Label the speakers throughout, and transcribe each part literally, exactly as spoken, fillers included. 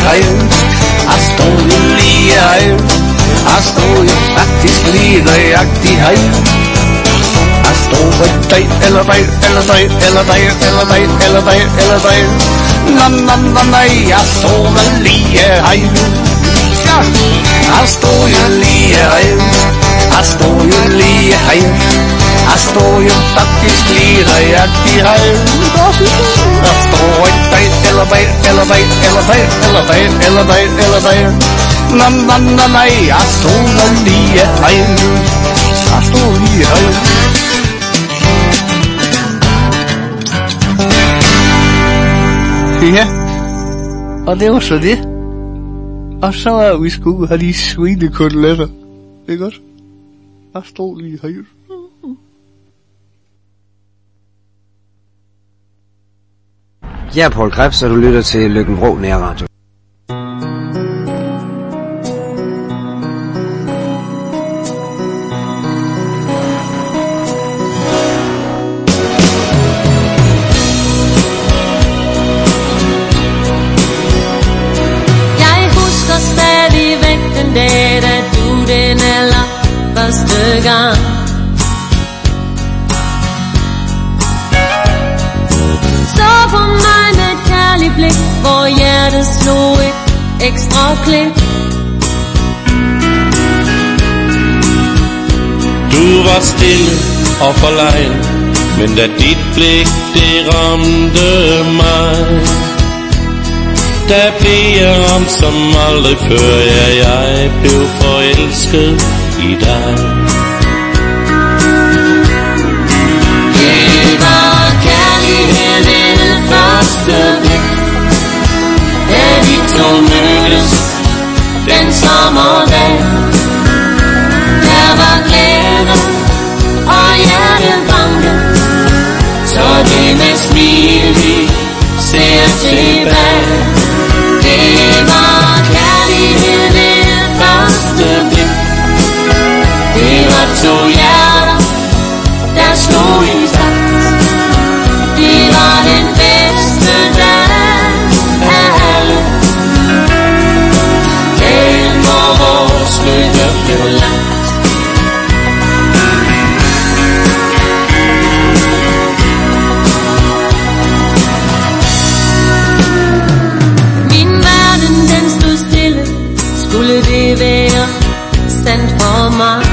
Speaker 1: her. Jeg står jo lige her. Jeg står jo faktisk lige nøjagtig her. Jeg står ved dig, eller dig, eller dig, eller dig, eller dig, eller dig, eller dig. Nå, nå, nå, nej, jeg står vel lige her. Ja, jeg står jo lige her. Jeg står jo lige her. Jeg står jo faktisk lige nøjagtig her. Jeg står ved dig, eller dig, eller dig, eller dig, eller dig, eller dig, eller dig. Nå, nå, nå, nej, jeg står vel lige her. Jeg står lige her. Ja, og det var så det. Og så er vi sgu have de svinekoteletter. Ikke også? Jeg står lige her.
Speaker 2: Jeg er Paul Krebs, og du lytter til Løkken-Vrå Nærradio.
Speaker 3: Gang. Så på mig med et kærligt blik, hvor hjertet slog et ekstra klik.
Speaker 4: Du var stille og forlegen, men da dit blik det ramte mig, der blev jeg ramt som aldrig før. Ja, jeg blev forelsket i dig.
Speaker 3: Det var kærlighed ved første blik, da vi to mødtes den sommerdag. Der var glæde og hjertebanke, så det med smil vi ser tilbage. Det var kærlighed ved første blik. Det var to hjerter, der slog i takt. Det var den bedste dag af alle. Den hvor vores lykke blev lagt. Min verden den stod stille. Skulle det være sandt for mig?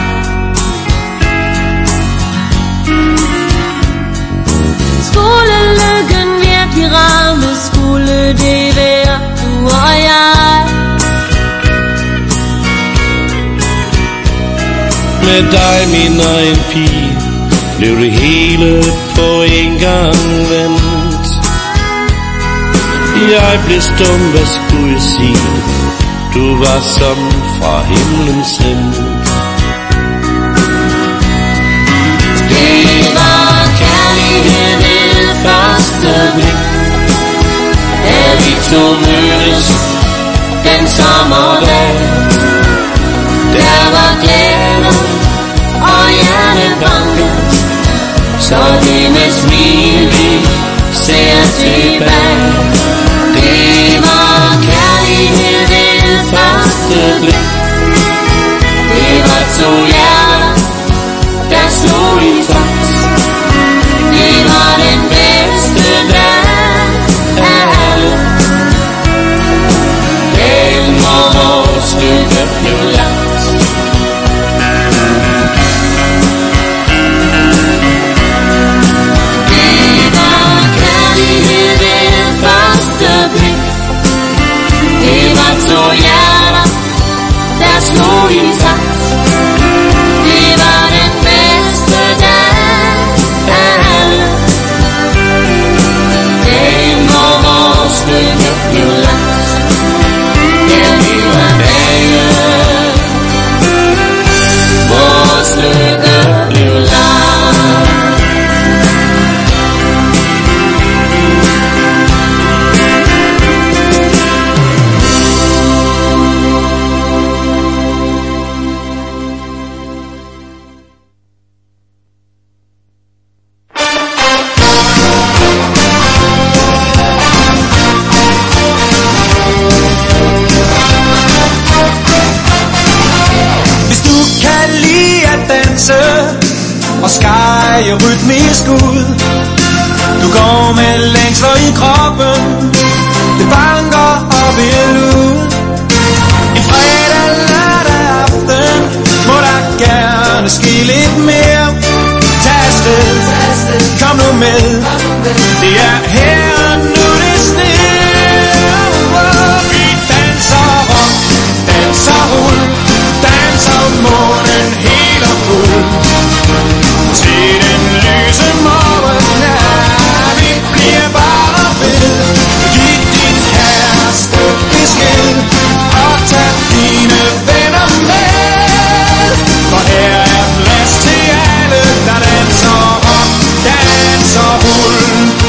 Speaker 3: Skulle lykken virkelig ramme, skulle det være du og jeg.
Speaker 4: Med dig, min egen pige, blev det hele på en gang vendt. Jeg blev stum, hvad skulle jeg sige? Du var som fra himlen sendt.
Speaker 3: Det var kærlighed ved første blik, da vi to mødtes den sommerdag. Der var glæde og hjertebanke, så det med smil vi ser tilbage. Det var kærlighed ved første blik. Det var to hjerter, der slog i takt. Det var den bedste dag af alle. Den hvor vores lykke blev lagt. Det var kærlighed ved første blik. Det var to hjerter, der slog i takt. Det var den bedste dag af alle. Den hvor vores lykke blev lagt. Ja, det var dagen vores lykke blev lagt.
Speaker 5: danse og skære rytmisk ud. Du går med længsler i kroppen, det banker op i lud. En fredag, lørdag aften må der gerne ske lidt mere. Tag afsted, kom nu med, det er her og nu det sner. Vi danser rock, danser rull, danser månen helt og fuld. Til den lyse morgen, ja, vi bliver bare ved. Giv din kæreste besked og tag dine venner med. For her er plads til alle, der danser rock, danser rull.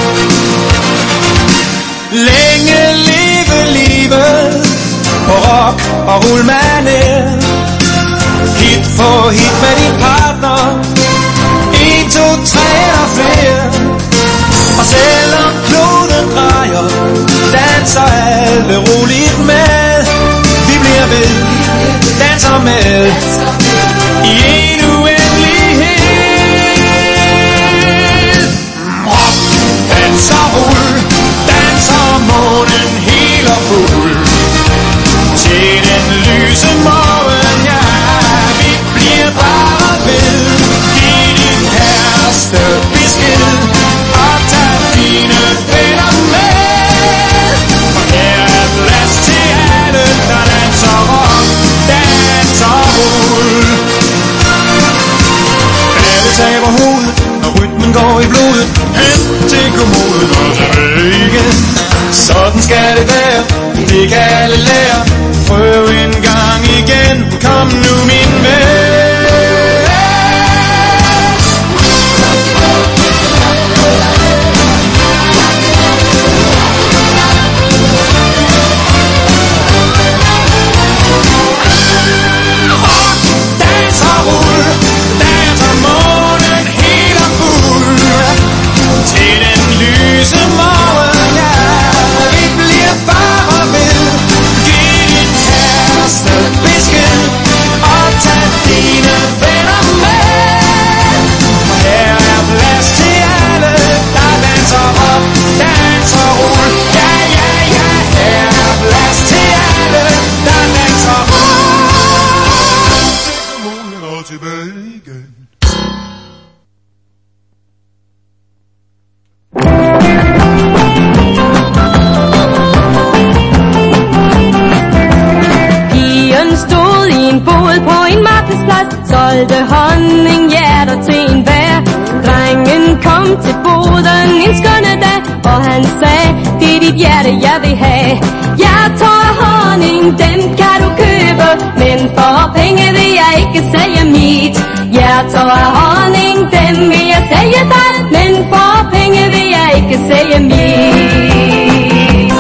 Speaker 5: Længe leve livet på rock og rullmanér. Hit for hit med din partner, en, to, tre og flere. Og selvom kloden drejer, danser alle roligt med. Vi bliver ved, danser med i en uendelighed. Rock, danser, rull, danser månen helt og fuld. Til den lyse morgen, ja, vi bliver bare ved. Giv din kæreste besked og tag dine venner med. For her er plads til alle, der danser rock, danser rull. Alle taber hovedet, og rytmen går i blodet. Hen til kommoden og tilbage igen. Sådan skal det være, det kan alle lære. Prøv en gang igen, kom nu min ven. Danser rull, danser månen helt og fuld. Til den lyse morgen, ja, vi bliver bare ved. Giv din kæreste besked og tag dine venner med. For her er plads til alle, der danser op, danser rull. Ja, ja, ja, her er plads til alle, der danser rull. Månen og tilbage igen.
Speaker 3: Pigen stod i en bod på en markedsplads, solgte honninghjerter til en bær. Drengen kom til boden en skønne dag, og han sagde, det er dit hjerte, jeg vil have. Jeg tager honning, den kan du købe, men for penge vil jeg ikke sælge mit. Jeg tager honning, den vil jeg sælge dig, men for penge vil jeg ikke sælge mit.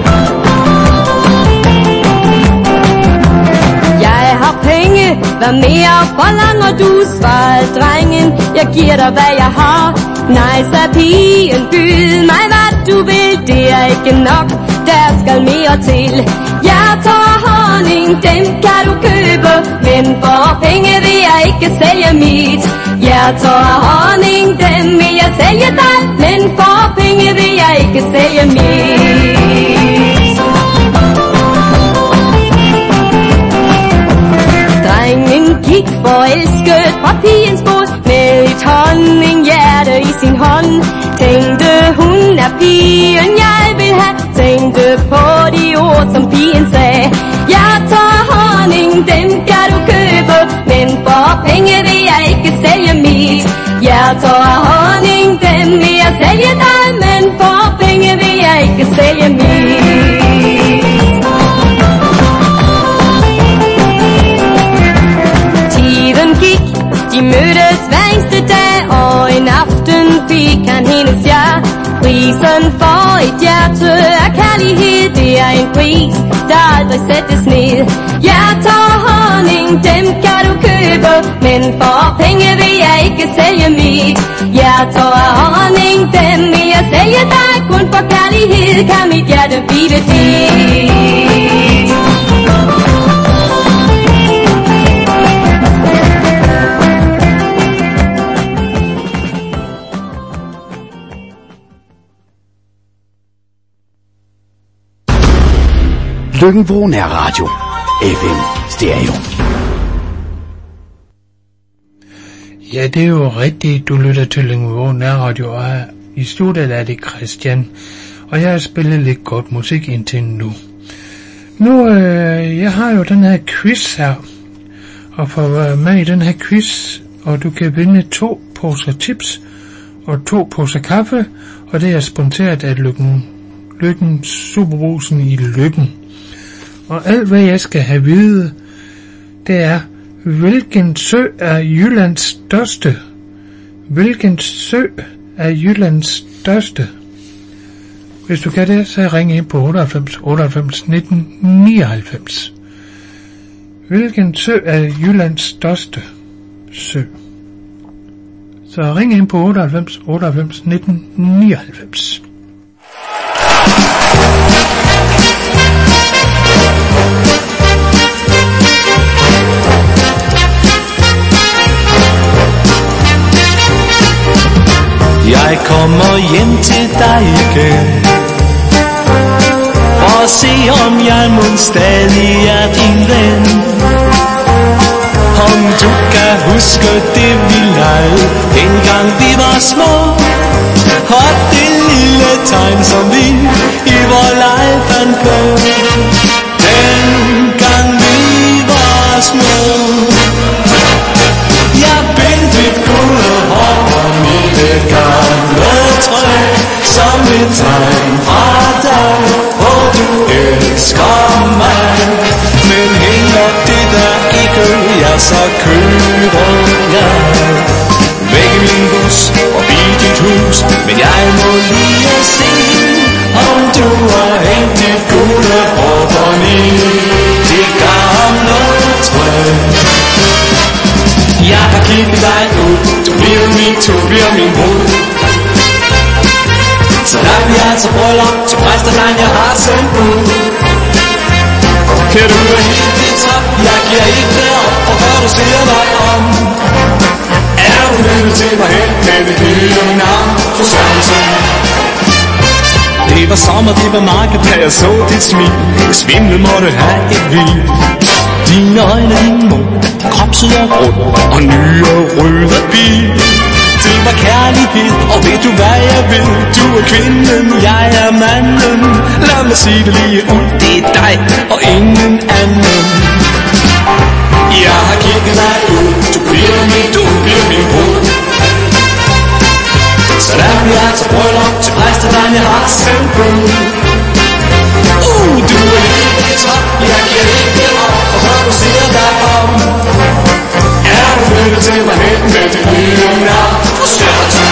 Speaker 3: Jeg har penge, hvad mere forlanger du, svarede drengen, jeg giver dig hvad jeg har. Nej, sagde pigen, byd mig hvad du vil, det er ikke nok, der skal mere til. Jeg tager honning, den kan du købe, men for penge vil jeg ikke sælge mit. Jeg tager honning, den vil jeg sælge dig, men for penge vil jeg ikke sælge mit. Drengen gik forelsket fra pigens bod med et honninghjerte i sin hånd. Tænkte hun er pigen jeg vil have, tænkte på de ord som pigen sagde. Jeg tager honning, den kan du købe, men for penge vil jeg ikke sælge mit. Jeg tager honning, den vil jeg sælge dig, men for penge vil jeg ikke sælge mit. Tiden gik, de mødtes hver eneste dag, og en aften fik han hendes ja. Prisen for et hjerte er kærlighed, det er en pris, der aldrig sættes ned. Jeg tager honning, dem kan du købe, men for penge vil jeg ikke sælge mit. Jeg tager honning, dem vil jeg sælge dig, kun for kærlighed kan mit hjerte blive dit.
Speaker 6: Løkken-Vrå Nærradio. F M Stereo.
Speaker 7: Ja, det er jo rigtigt. Du lytter til Løkken-Vrå Nærradio, og i studiet er det Christian. Og jeg har spillet lidt godt musik indtil nu. Nu, øh, jeg har jo den her quiz her. Og for at være med i den her quiz, og du kan vinde to poser chips og to poser kaffe, og det er sponsoreret af Lykken, Lykken Superbrusen i Lykken. Og alt hvad jeg skal have vide, det er, hvilken sø er Jyllands største? Hvilken sø er Jyllands største? Hvis du kan det, så ring ind på otteoghalvfems otteoghalvfems nitten nioghalvfems. Hvilken sø er Jyllands største sø? Så ring ind på otteoghalvfems otteoghalvfems nitten nioghalvfems.
Speaker 5: Jeg kommer hjem til dig igen for at se om jeg mon stadig er din ven. Om du kan huske det vi legede dengang vi var små, og det lille tegn som vi i vor leg fandt på dengang vi var små. Jeg bindt mit gule hår på mit gamle træ som et tegn fra dig, hvor du elsker mig. Men heller det der ikke, ja så kører jeg væk i min bus forbi dit hus. Men jeg må lige se, om du har hængt dit gule hår på mit gamle træ. Jeg har kigget dig ud, du bliver min, du bliver min brud. Så der bliver altså bryllup til præsterdrengen jeg har sendt ud. Kan du være helt i top, jeg giver ikke op, og før du siger dig om. Er du nødt til mig hen med det lille navn, fru Sørensen? Det var sommer, det var marked, da jeg så dit smil. Jeg svimlede måtte have et vildt. Dine øjne, din mund, krop sød og rund, og nye røde bil. Det var kærlighed, og ved du hvad jeg vil? Du er kvinden, jeg er manden. Lad mig sige det lige ud, det er dig og ingen anden. Jeg har kigget dig ud, du bliver min, du bliver min brud. Så der bliver altså bryllup til præsterdrengen jeg har sendt ud. Uh, du er helt i top, jeg giver ikke op, og hvad du siger dig om. Er du flyttet til mig hen med dit lille navn, fru Sørensen?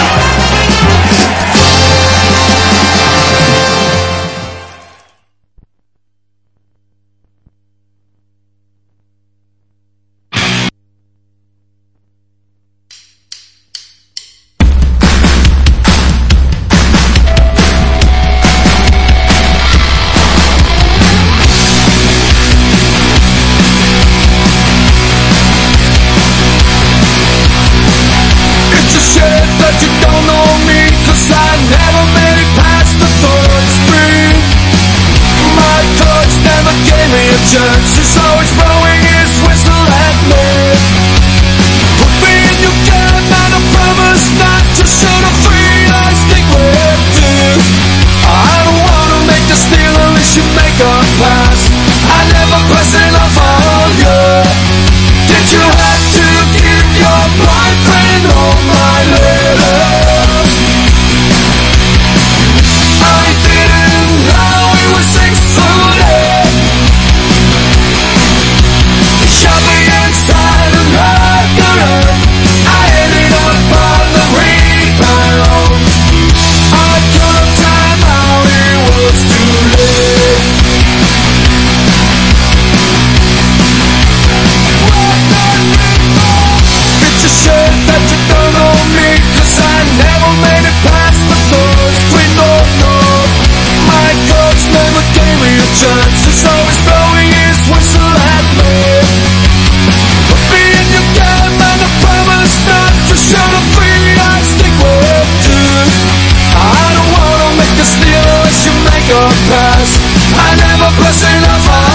Speaker 5: your past. I never press enough.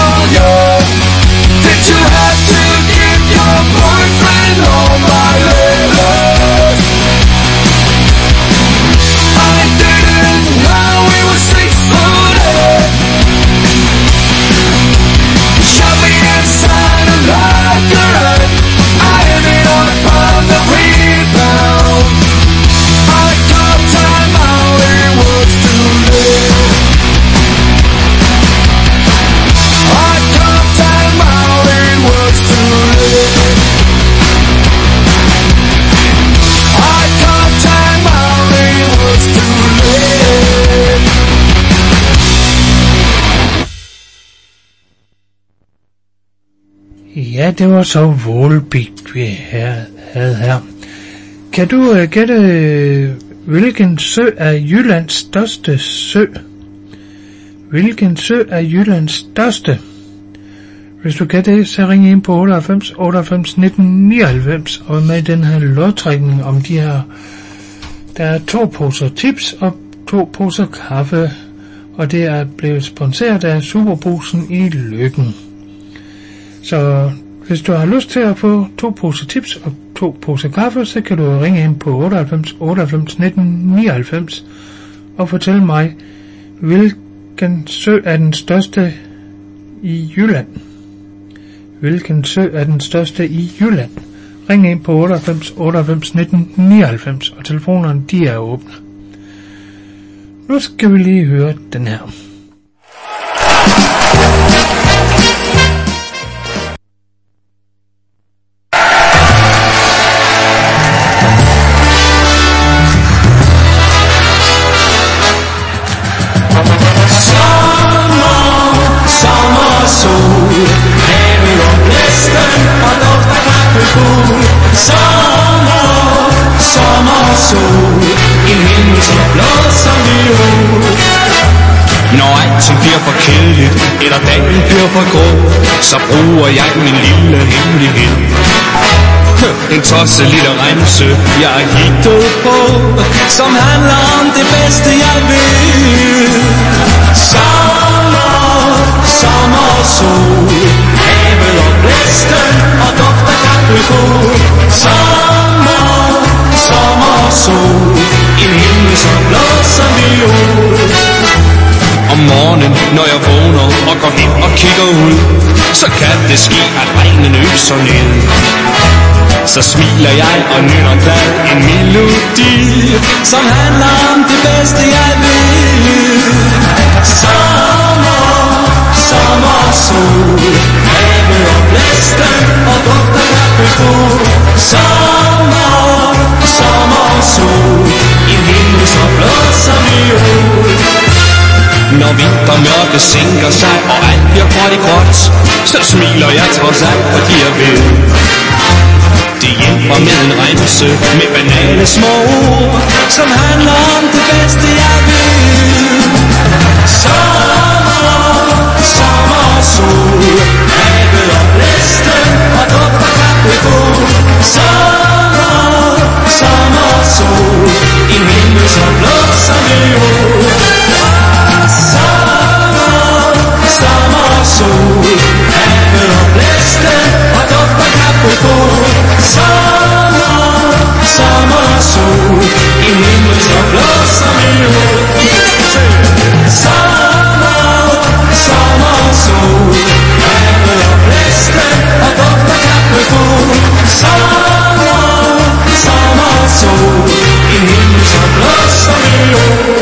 Speaker 7: Ja, det var så Volbeat, vi havde her. Kan du uh, gætte, uh, hvilken sø er Jyllands største sø? Hvilken sø er Jyllands største? Hvis du kan det, så ring ind på otteoghalvfems otteoghalvfems nitten nioghalvfems og med den her lodtrækning om de her. Der er to poser tips og to poser kaffe, og det er blevet sponsoreret af Superbrugsen i Løkken. Så hvis du har lyst til at få to poser tips og to poser kaffe, så kan du ringe ind på otteoghalvfems otteoghalvfems nitten nioghalvfems og fortælle mig, hvilken sø er den største i Jylland. Hvilken sø er den største i Jylland? Ring ind på otteoghalvfems otteoghalvfems nitten nioghalvfems, og telefonerne de er åbne. Nu skal vi lige høre den her.
Speaker 5: Når alting bliver for kedeligt, eller dagen bliver for grå, så bruger jeg min lille hemmelighed. En tosset lille remse, jeg har hittet på, som handler om det bedste, jeg vil. Sommer, sommer og sol, havet og blæsten, og duft af kaprikol. Sommer, sommer og sol, en himmel som blå som viol. Om morgenen, når jeg vågner og går hen og kigger ud, så kan det ske, at regnen øser ned. Så smiler jeg og nynner glad en melodi, som handler om det bedste, jeg vil. Sommer, sommer og sol, havet og blæsten, og duft af kaprikol. Sommer, sommer og sol, en himmel som blå som viol. Når vintermørket sænker sig, og alt bliver gråt i gråt, så smiler jeg trods alt, fordi jeg ved. Det hjælper med en remse med banale små ord, som handler om det bedste, jeg vil. Sommer, sommer og sol, havet og blæsten, og duft af kaprikol. Sommer, sommer og sol, en himmel som blå som viol. Sommer og sol, havet og blæsten, og duft af kaprikol. Sommer, sommer og sol, en himmel så blå som viol. Sommer, sommer og sol, havet og blæsten, og duft af kaprikol. Sommer, sommer og sol, en himmel så blå som viol.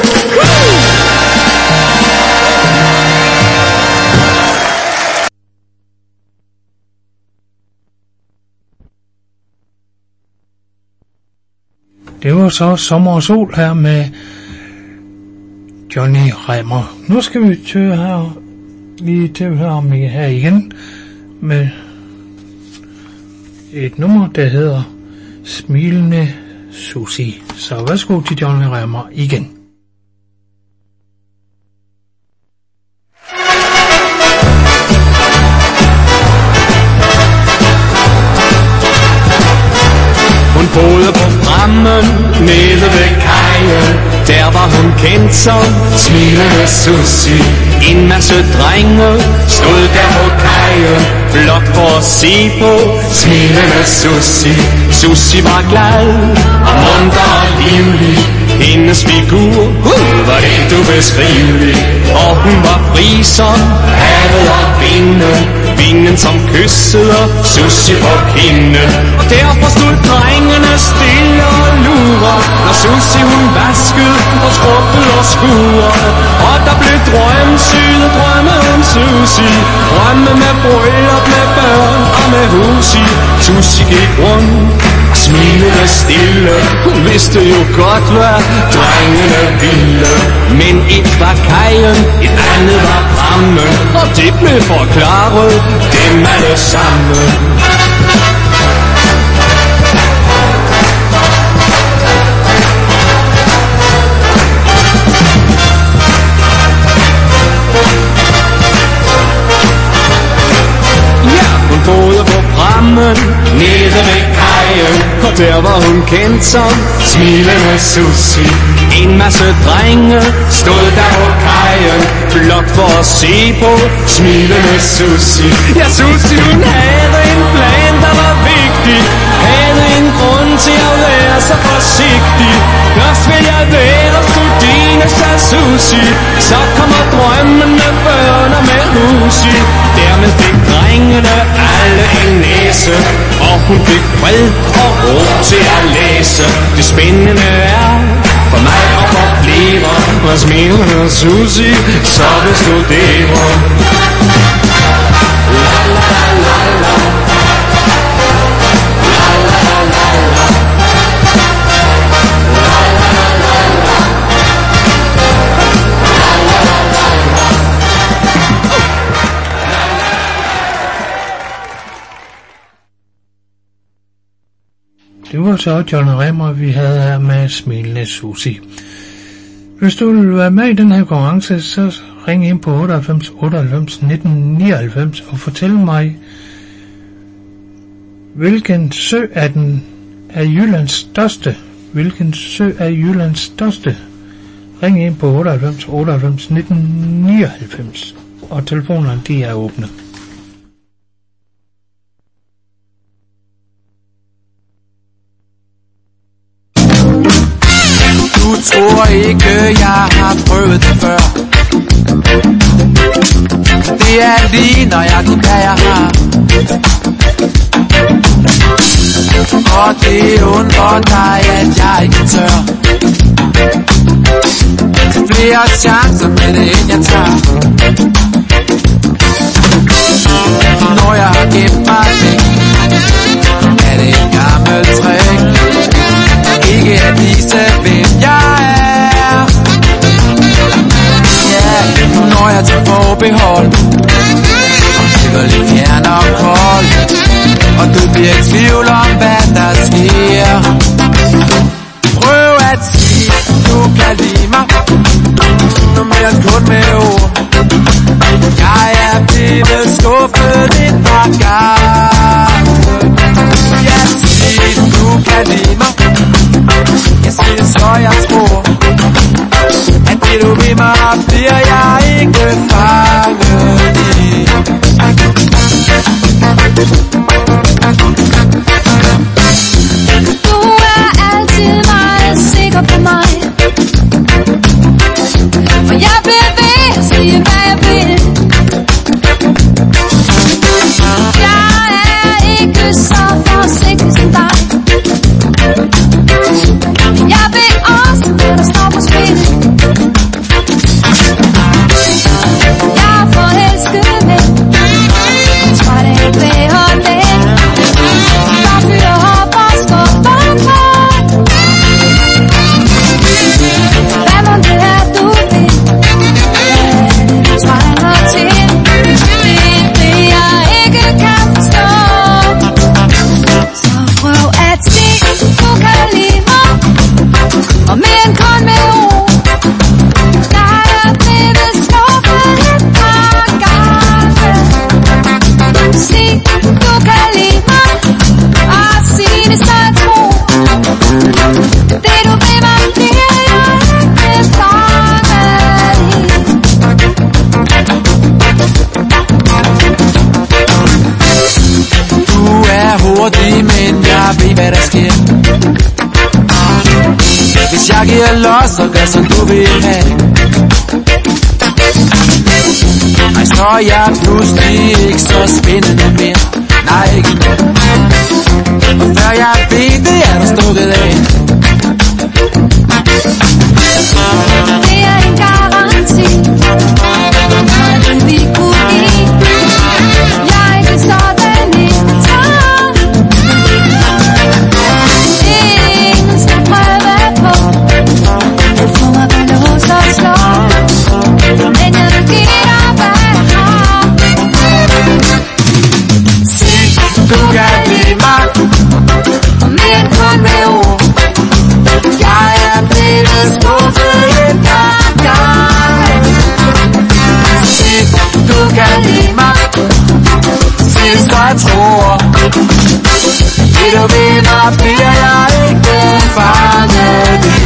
Speaker 7: Det var så Sommer og Sol her med Johnny Remmer. Nu skal vi til her, lige til at høre om her igen med et nummer, der hedder Smilende Susie. Så værsgo til Johnny Remmer igen.
Speaker 5: Hun boede på Frammen, nede ved kajen. Der var hun kendt som Smilende Susie. En masse drenge stod der på kajen, blot for at se på Smilende Susie. Susie var glad og munter og livlig. Hendes figur, uh, var det du beskrivelig. Og hun var fri som havet og vinden, vinden som kyssede Susie på kinden. Og derfor stod drengene stille og lurer, når Susie hun vaskede og skrubbede og skurede. Og der blev drømme, syde drømme om Susie, drømme med bryllup, med børn og med hus i. Susie gik rundt og smilede stille. Hun vidste jo godt, hvad drengene ville. Men et var kajen, et andet var prammen, og det blev forklaret dem alle sammen. Boede på prammen, nede ved kajen, og der var hun kendt som smilende Susie. En masse drenge stod der på kajen, blot for at se på smilende Susie. Ja, Susie, hun havde en plan, der var vigtig, havde en grund til at være så forsigtig. Først vil jeg være studine, sagde Susie, så kommer drømmene, børner med husi. Dermed fik drengene alle en næse, og hun fik fred og ro til at læse. Det spændende er for mig og for flere, hvor smilende Susie så vil studere. La la la la la la la la la.
Speaker 7: Det var så John Remmer, vi havde her med smilende Susie. Hvis du vil være med i den her konkurrence, så ring ind på otteoghalvfems otteoghalvfems nitten nioghalvfems og fortæl mig, hvilken sø er den er Jyllands største. Hvilken sø er Jyllands største? Ring ind på otteoghalvfems otteoghalvfems nitten nioghalvfems, og telefonerne de er åbne.
Speaker 8: Du tror ikke, jeg har prøvet det før. Det er lige nøjagtigt, hvad jeg har. Og det undrer dig, at jeg ikke tør. Flere chancer med det, end jeg tager. Når jeg har gemt mig væk, er det et gammelt trick. Ikke at vise, hvem jeg er. Ja, yeah, når jeg tager forbehold og bliver lidt fjern og kold, og du bliver i tvivl om, hvad der sker. Prøv at sige, du kan lide mig, noget mere end kun med ord. Jeg er blevet skuffet et par gange. Ja, sig, du kan lide mig. Jeg siger så jeg tror, at det du vil mig, bliver jeg ikke fanget i.
Speaker 3: Du er altid meget sikker på mig, og jeg vil ved at sige hvad jeg vil. Jeg er ikke så forsigtig som dig. Jeg ved også, hvad der står på spil. Jeg er forelsket med, jeg tror det er bedre med. Der fyrer op og står på. Hvad må det er, du vil? Hvad du trænger til? Det er det, jeg ikke kan forstå. Så prøv at se, du kan lide mig. Og mere end kun med ord. Der er blevet skuffet et par gange. Sig, du kan lide mig, og sig det så jeg tror. Det du vil mig, bliver jeg ikke fanget
Speaker 8: i. Du er hurtig, men jeg ved hvad der sker. Hvis jeg giver los, så gør som du vil have. Ej, så er jeg pludselig ikke så spændende mere. Nej, ikke mere. Og før jeg ved det, er der stukket af.
Speaker 3: Det er en garanti, og det vi kunne give. Jeg er ikke sådan en
Speaker 8: jeg tror. Vil du ved mig, bliver jeg ikke fanget i.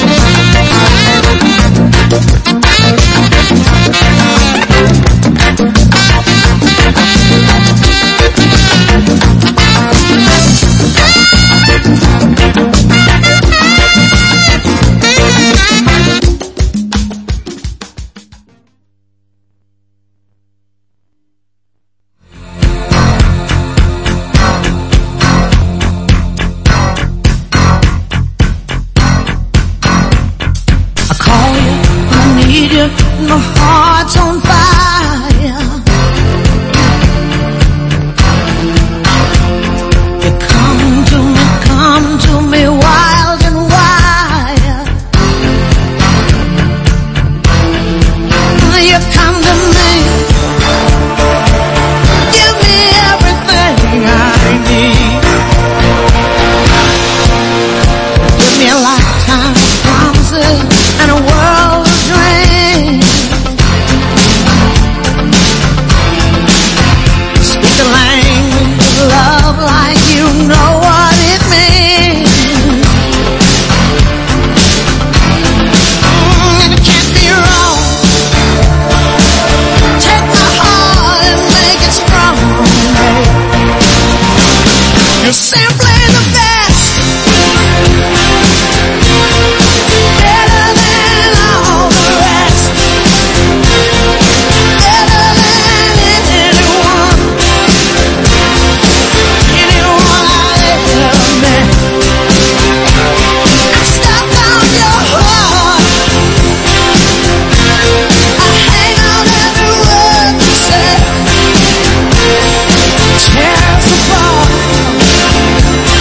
Speaker 9: My heart's on fire. You come to me, come to me wild and wild. You come to me, give me everything I need. Give me a lifetime of promises and a world of dreams. The language of love like you know what it means. Mm, and it can't be wrong. Take my heart and make it strong, babe. You're simply the best. Better than all the rest. Better than anyone. Anyone I ever met. I stopped on your heart. I hang on every word you said. Tears apart.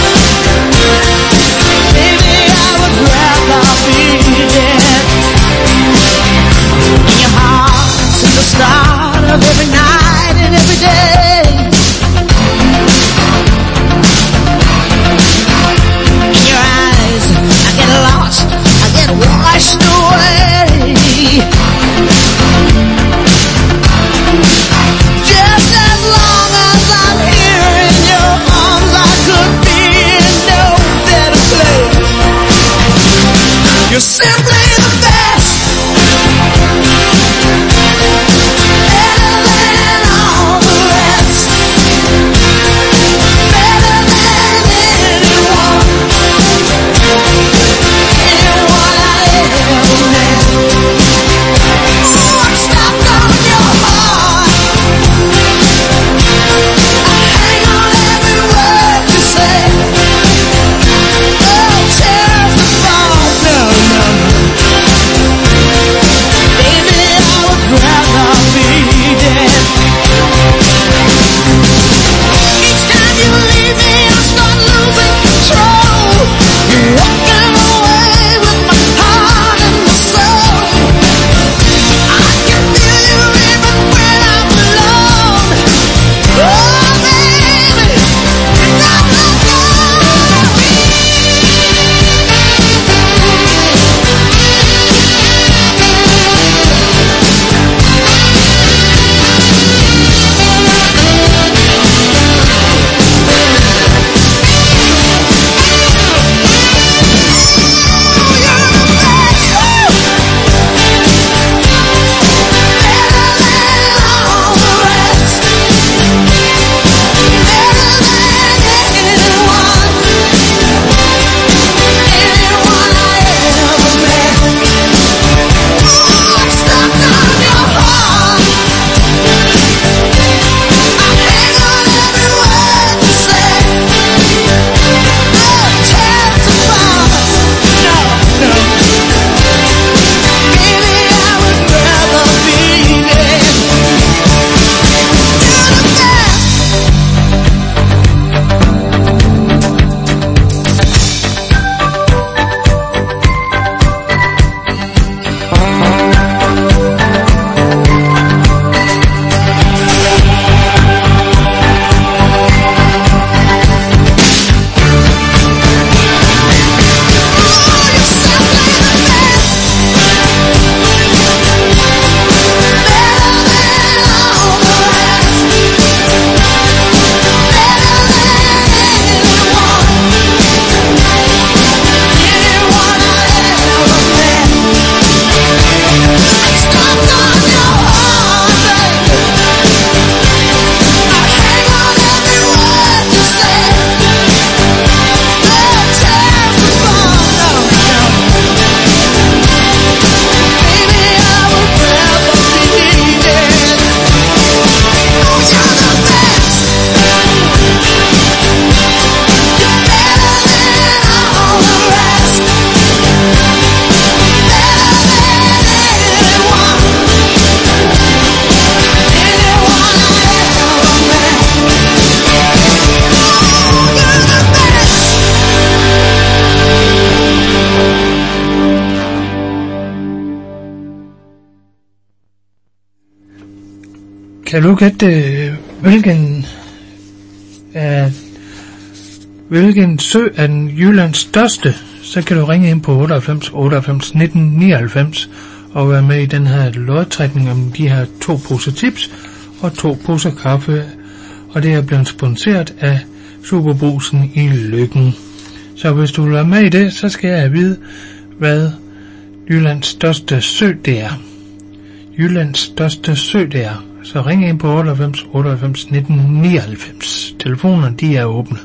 Speaker 7: Kan du gætte, hvilken, uh, hvilken sø er den Jyllands største? Så kan du ringe ind på otteoghalvfems otteoghalvfems nitten nioghalvfems og være med i den her lodtrækning om de her to poser tips og to poser kaffe. Og det er blevet sponsoreret af Superbrugsen i Løkken. Så hvis du vil være med i det, så skal jeg vide, hvad Jyllands største sø det er. Jyllands største sø det er. Så ring ind på otteoghalvfems otteoghalvfems nitten nioghalvfems. Telefonerne, de er åbne.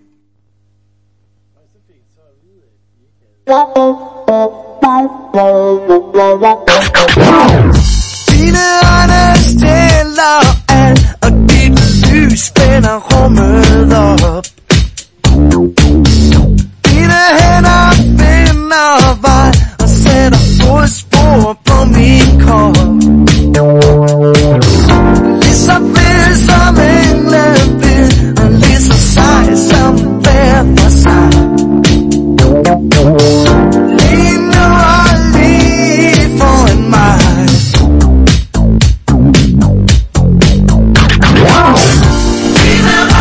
Speaker 9: Dine øjne stiller alt, og dit lys spænder rummet op. Dine hænder finder vej og sætter fodspor på min krop. Lige så vild som englen vil, og lige så sej som hver for sig. Lige nu og lige foran mig. Dine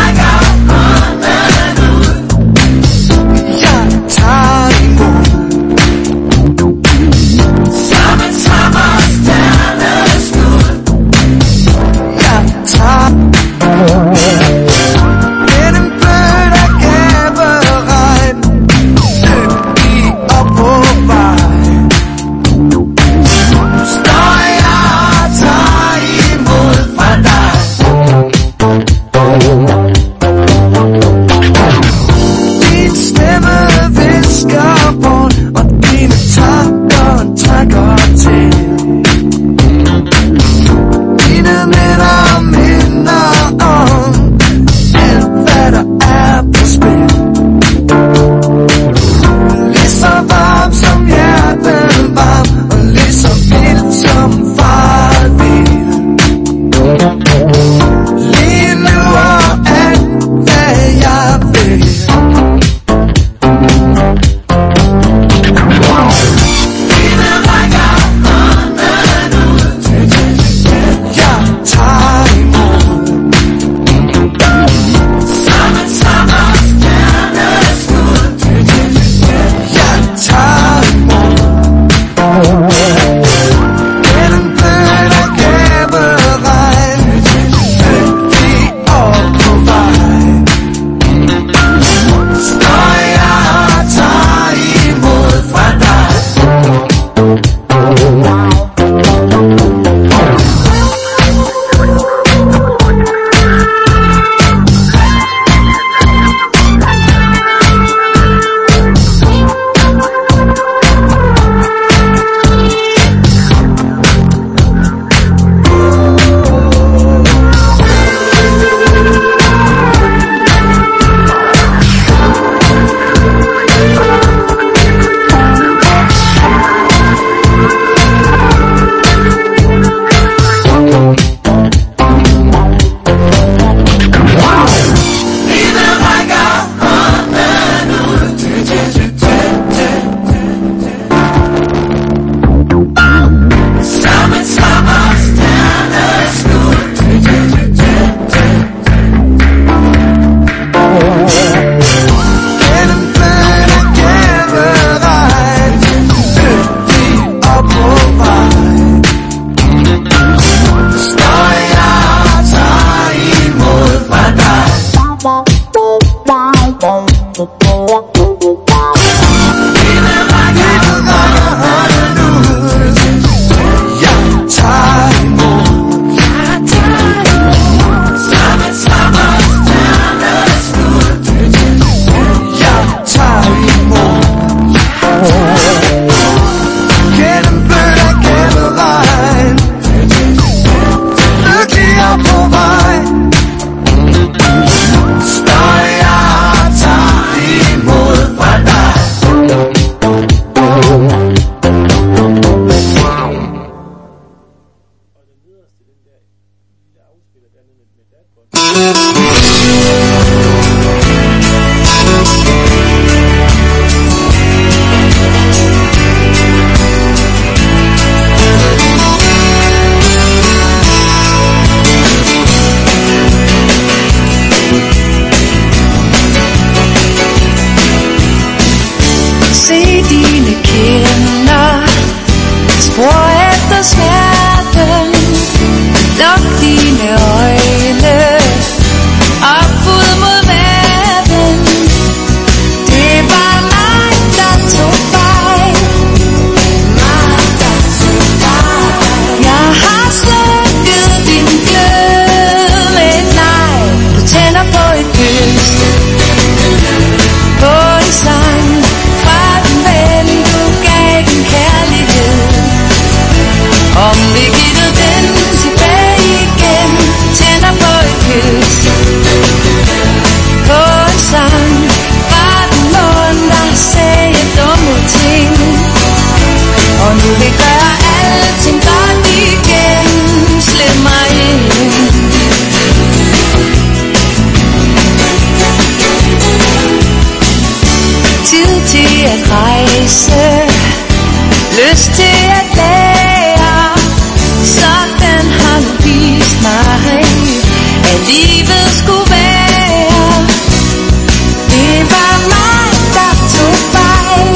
Speaker 9: at rejse, lyst til at lære. Sådan har du vist mig, at livet skulle være. Det var mig, der tog fejl.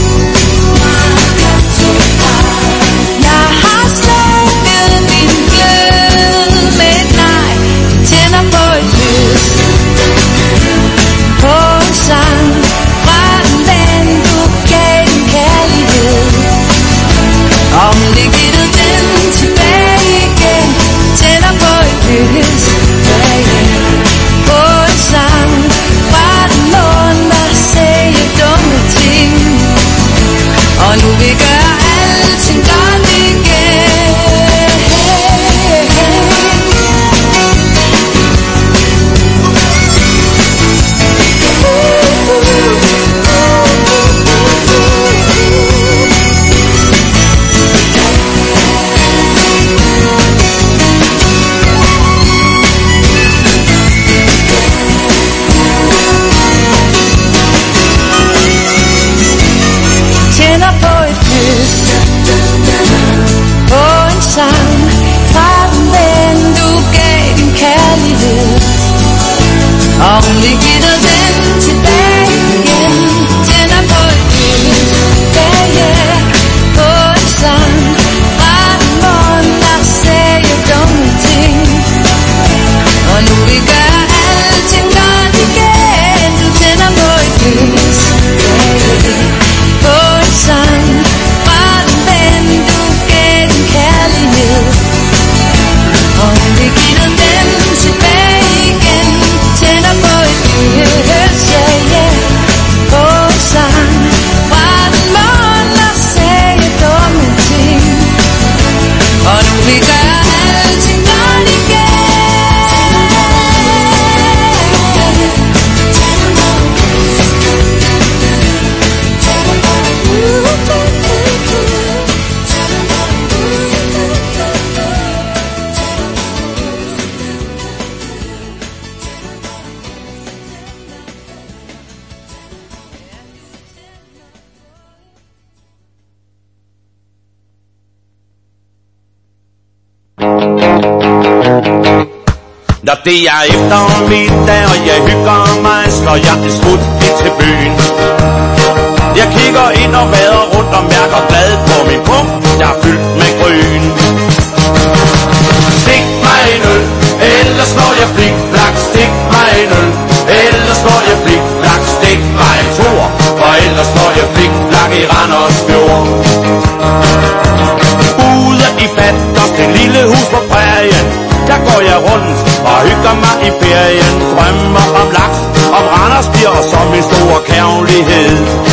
Speaker 9: Jeg har slukket min glød med et nej. Tænder på et lys, på en sang fra en ven, du gav en kærlighed. Om det givet den tilbage igen. Tænder på et lys, ja, ja. På en sang fra den måne, der sagde dumme ting. Og nu vil gøre alting godt igen. Tænder på et lys, på en sang fra den ven, du gav din kærlighed. Om vi giver den tilbage igen. Tænder på et lys, ja, ja. På en sang fra den måne, der sagde dumme ting. Og nu vi gør alting godt igen. Du tænder på et lys, ja, ja. På en sang fra den ven, du gav din kærlighed. Og vi giver den tilbage igen. Tænder på et lys, ja, ja. På en sang fra den måne, der sagde dumme ting. Og nu vi gør alting godt igen.
Speaker 10: Når det er eftermiddag, og jeg hygger mig, slår jeg et smut ind til byen. Jeg kigger ind og vader rundt og mærker glad på min pung, der er fyldt med grøn. Stik mig en øl, ellers slår jeg flik-flak. Stik mig en øl, ellers slår jeg flik-flak. Stik mig en tor, for ellers slår jeg flik-flak i Randers Fjord. Ude i Fatters, det lille hus på prærien, der går jeg rundt og hygger mig i ferien. Drømmer om laks, om Randers bier og som min store kærlighed.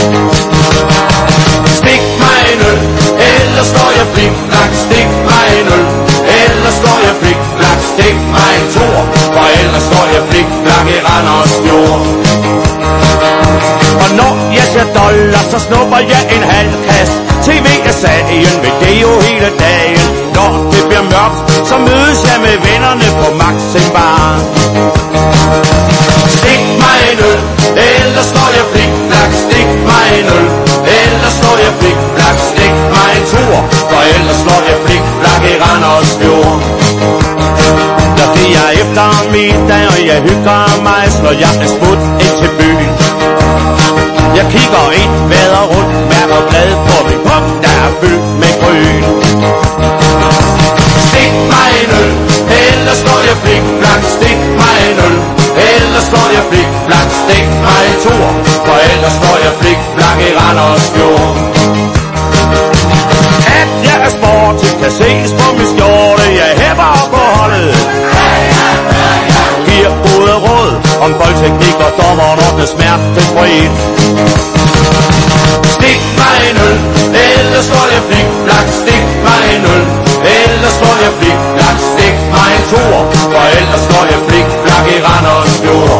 Speaker 10: Stik mig en øl, ellers slår jeg flik-flak. Stik mig en øl, ellers slår jeg flik-flak. Stik mig en tor, for ellers slår jeg flik-flak i Randers Fjord. Og når jeg ser dollar, så snupper jeg en halv kast. T V er sagen, men det er jo hele dagen. Når det bliver mørkt, så mødes jeg med vennerne på Maxim Bar. Stik mig en øl, ellers slår jeg flik-flak. Stik mig en øl, ellers slår jeg flik-flak. Stik mig en tor, for ellers slår jeg flik-flak i Randers Fjord. Når det er eftermiddag, og jeg hygger mig, slår jeg et smut ind til byen. Jeg kigger ind, vader rundt, mærker glad på min pung, der er fyldt med grøn. Stik mig en øl, ellers slår jeg flik-flak. Stik mig en øl, ellers slår jeg flik-flak. Stik mig en tor, for ellers slår jeg flik-flak i Randers Fjord. At jeg er sporty, kan ses på min skjorte, jeg hæpper på holdet. Giver gode råd om boldteknik og dommeren ordner smertefrit. Stik mig en øl, ellers slår jeg flik-flak. Stik mig en øl, ellers slår jeg flik-flak. Stik mig en tor, for ellers slår jeg flik-flak i Randers Fjord.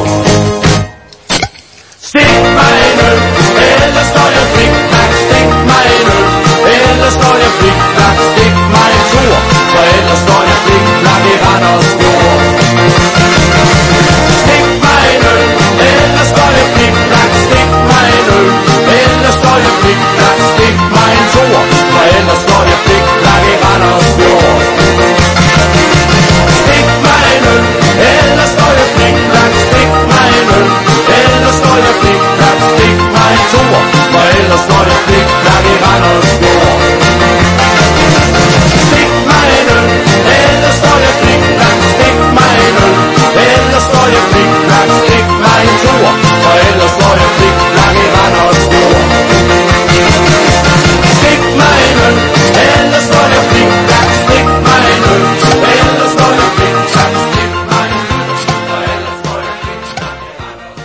Speaker 10: Stik mig en øl, ellers slår jeg flik-flak. Stik mig en øl, ellers slår jeg flik-flak. Stik mig en tor, for ellers slår jeg flik-flak i Randers Fjord. Stik mig en øl, ellers slår jeg flik-flak. Stik mig en øl, ellers slår flik-flak, stik mig en tur, for ellers slår jeg flik-flak i Randers Fjord. Stik mig en øl, ellers slår jeg flik-flak, stik mig en øl, ellers slår jeg flik-flak, stik mig en øl, for ellers slår jeg flik-flak i Randers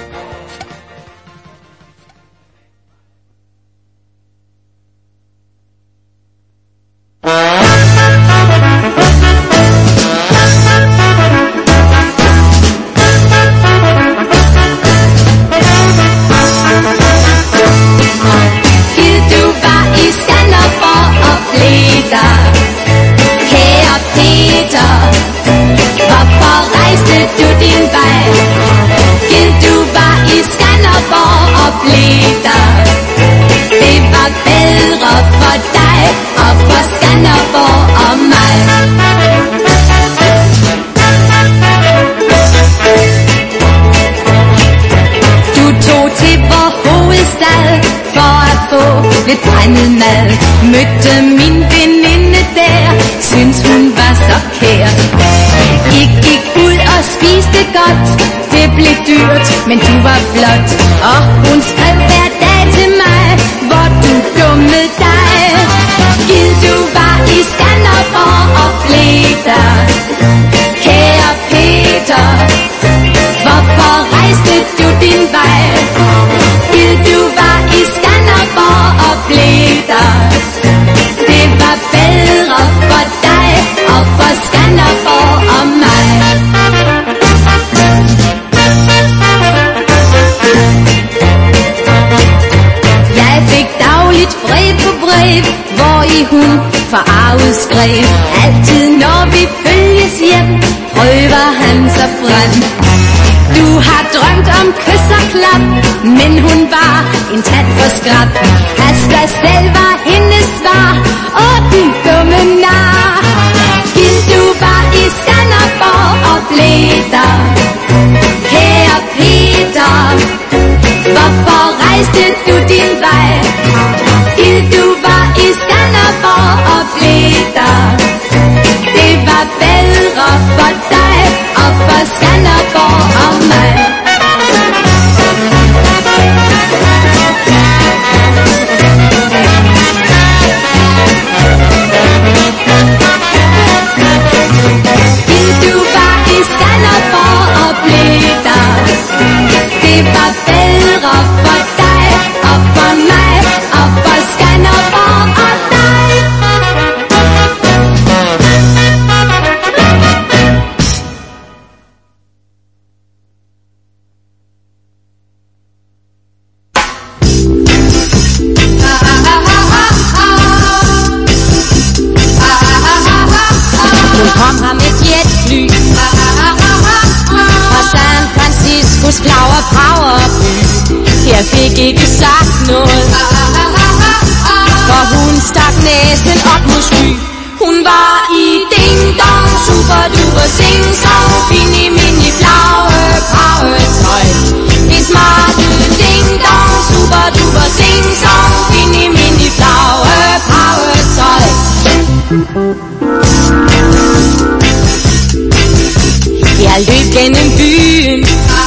Speaker 9: lidt brændende mad. Mødte min veninde der, synes hun var så kær. I gik ud og spiste godt, det blev dyrt, men du var flot. Og hun skrev hver dag til mig, hvor du dummede dig. Gid du var i Skanderborg og flæter. Kære Peter, hvorfor rejste du din vej? Gid du var i Skanderborg og flæter. Det var bedre for dig og for Skanderborg og mig. Jeg fik dagligt brev på brev, hvor i hun forarvet skrev. Altid når vi følges hjem, prøver han sig frem. Du har drømt om kys og klap, men hun var en tand for skrab. Asta selv var hendes svar, og den dumme nar. Gid du var i Skanderborg og flæter. Kære Peter, hvorfor rejste du din vej? Gid du var i Skanderborg og flæter. Det var bedre for dig og for Skanderborg og mig. Gid du var i Skanderborg og flæter. Det var bedre for dig og for mig og for Skanderborg og dig.
Speaker 3: Kom her med jetfly fra San Franciscos Flower Power by. Jeg fik ikke sagt noget, for hun stak næsen op mod sky. Hun var i ding dong, super duper sing song, fini mini flower power tøj. En smarte ding dong, super duper sing song, fini mini flower power tøj. Jeg løb gennem byen,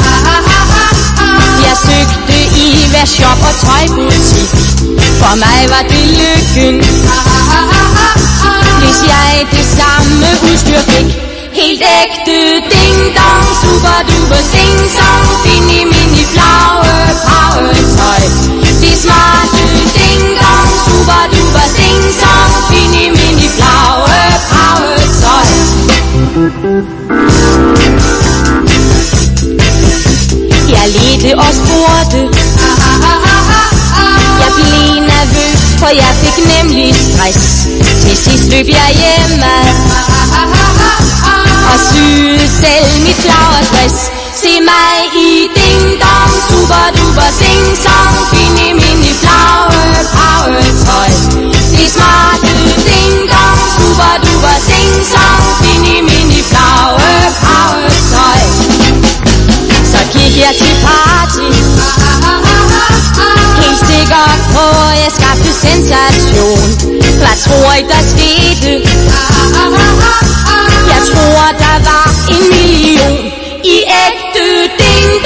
Speaker 3: jeg søgte i hver shop og tøjbutik. For mig var det lykken, hvis jeg det samme udstyr fik. Helt ægte ding dong, super duper sing song, fini mini flower power tøj. Det smarte ding dong, super duper sing song, fini mini flower power tøj. Jeg ledte og spurgte, jeg blev nervøs, for jeg fik nemlig stress. Til sidst løb jeg hjemad og syede selv mit flagerdress. Se mig i ding dong, super duper sing song, fini mini flower power tøj. Det smarte ding dong, super duper sing song, fini mini flower power tøj. Så gik jeg til party, helt sikkert på at jeg skabte sensation. Hvad tror I der skete? Jeg tror der var en million i ægte ding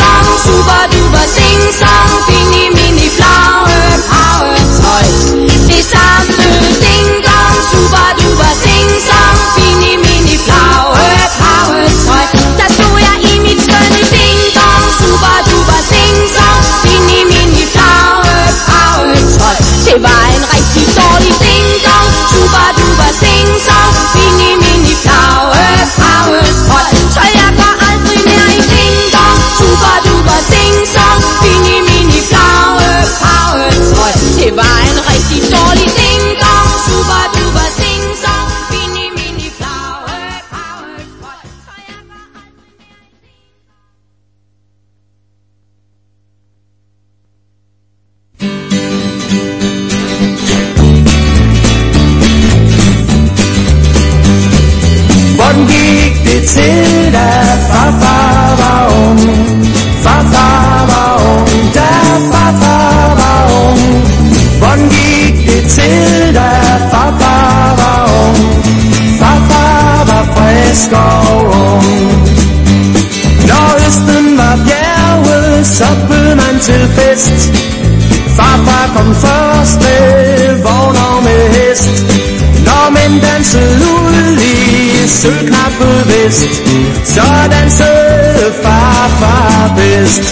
Speaker 11: så bød man til fest. Farfar kom først med vogn og med hest. Når mænd dansede ud i sølvknappet vest, så dansede farfar bedst.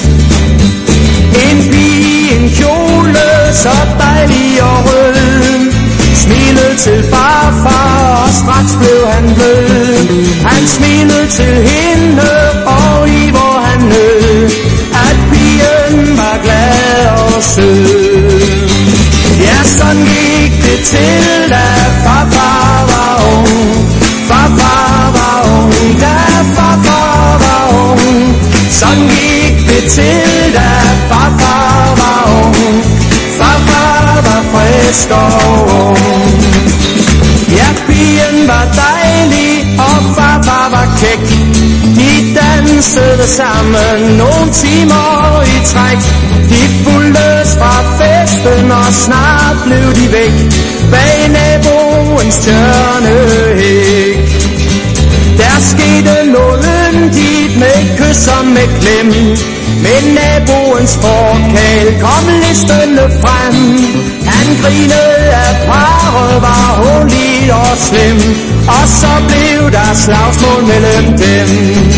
Speaker 11: En pige, en kjole, så dejlig og rød, smilede til farfar, og straks blev han blød. Han smilede til hende, og i hvor han nød, at pigen var glad og sød. Ja, sådan gik det til, da farfar var ung. Farfar var ung, da farfar var ung. Sådan gik det til, da farfar var ung. Farfar var frisk og ung. Ja, pigen var dejlig, og farfar var kæk. De dansede sammen nogle timer i træk. De fulgtes fra festen, og snart blev de væk bag naboens tjørnehæk. Der skete noget yndigt med kys og med klem, men naboens forkæl kom listende frem. Han grinede af parret, var hånlig og slem, og så blev der slagsmål mellem dem.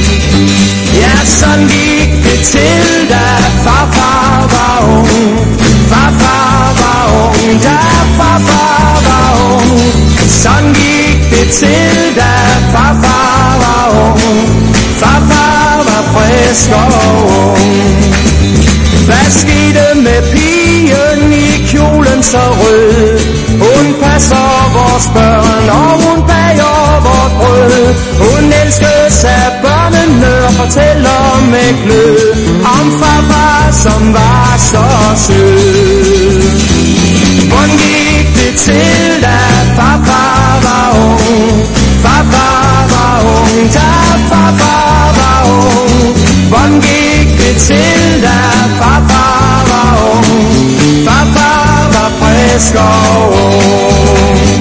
Speaker 11: Ja, sådan gik det til, da farfar var ung. Farfar var ung, da farfar var ung. Sådan gik det til, da farfar var ung. Farfar var frisk og ung. Hvad skete med pigen i kjolen så rød? Hun passer vores børn, og hun bager vort brød. Hun elskes af børnene og fortæller med glød om farfar, som var så sød. Hvordan gik det til, da farfar var ung? Farfar var ung, da farfar var ung. Hvordan gik det til, da farfar var ung? Farfar var frisk og ung.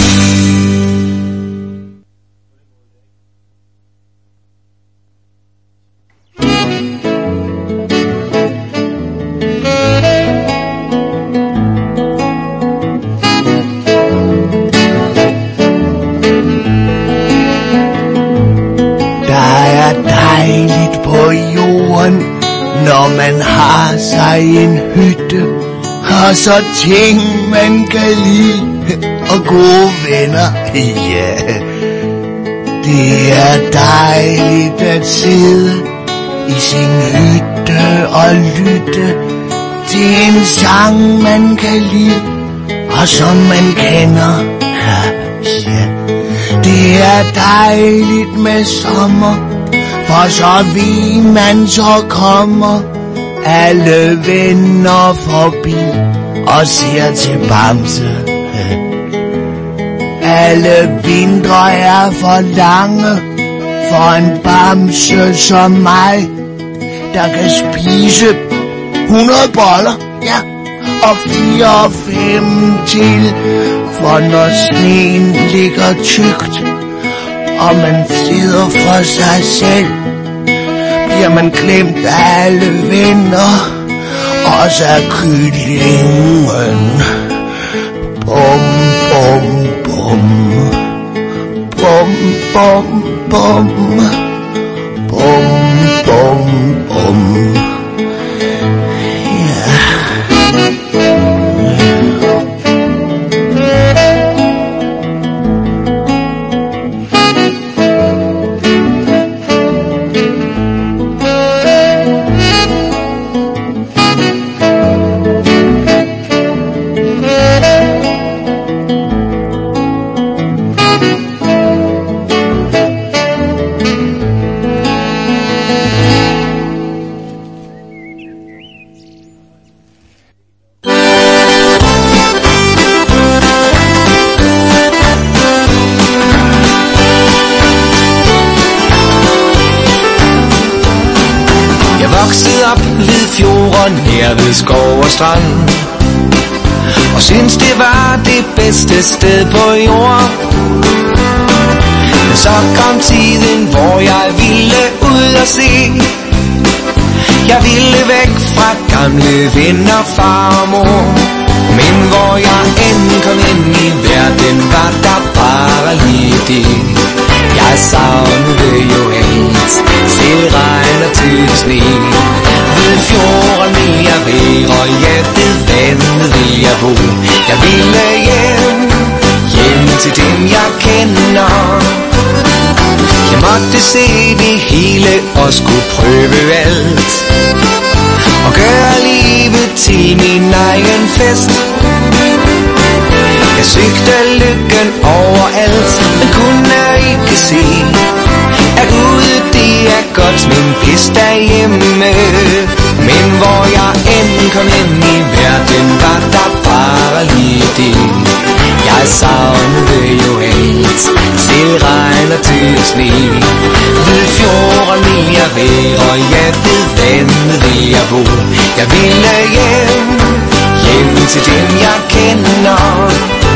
Speaker 12: Når man har sig en hytte, og så ting man kan lide, og gode venner, ja. Det er dejligt at sidde i sin hytte og lytte til en sang man kan lide, og som man kender, ja. Det er dejligt med sommer, for så ved man, så kommer alle venner forbi og ser til Bamse. Alle vintre er for lange for en Bamse som mig, der kan spise hundrede boller, ja, og fire og fem til. For når sneen ligger tykt, og man sidder for sig selv, bliver man glemt af alle venner, også af kyllingen. Bum, bum, bum. Bum, bum, bum. Bum, bum, bum. Ja.
Speaker 13: Nær ved skov og strand, og synes det var det bedste sted på jorden. Men så kom tiden, hvor jeg ville ud og se. Jeg ville væk gamle venner, far og mor. Men hvor jeg end kom ind i verden, var der bare lige det. Jeg savnede jo alt, til regn og til sne. Ved fjorden vil jeg være, og ja, ved vandet vil jeg bo. Jeg ville hjem, hjem til dem jeg kender. Jeg måtte se det hele og skulle prøve alt, og gøre livet til min egen fest. Jeg søgte lykken overalt, men kunne ikke se, at ude det er godt, men bedst derhjemme. Men hvor jeg end kom ind i verden, var der bare lige det. Jeg savnede jo alt, til regn og til sne. Ved fjorden vil jeg være, og ja, ved vandet vil jeg bo. Jeg ville hjem, hjem til dem jeg kender.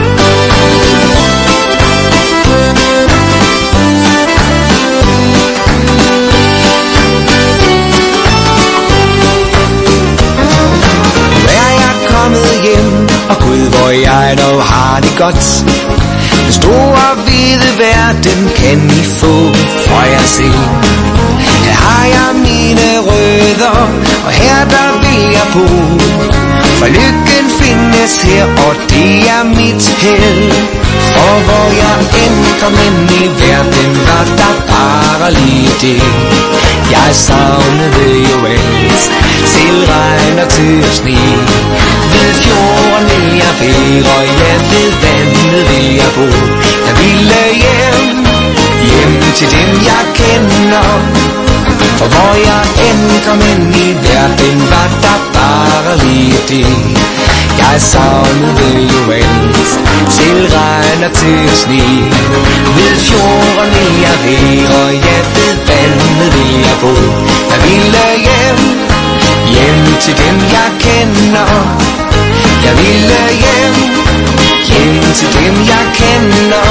Speaker 13: Hjem, og Gud, hvor jeg dog har det godt. Den store hvide verden kan I få, for jeg ser. Her har jeg mine rødder, og her der vil jeg bo. For lykken findes her, og det er mit held. For hvor jeg end kom ind i verden, var der bare lige det. Jeg savnede jo alt, til regn og til sne. Ved fjorden vil jeg være, og ja, ved vandet vil jeg bo. Jeg ville hjem, hjem til dem jeg kender. For hvor jeg end kom ind i verden, var der bare lige det. Jeg savnede jo alt, til regn og til sne. Ved fjorden vil jeg være, og ja, ved vandet vil jeg bo. Jeg ville hjem, hjem til dem jeg kender. Jeg ville hjem, hjem til dem jeg kender.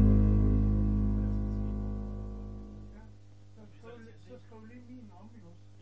Speaker 7: Så skriv lige min om, ikke også?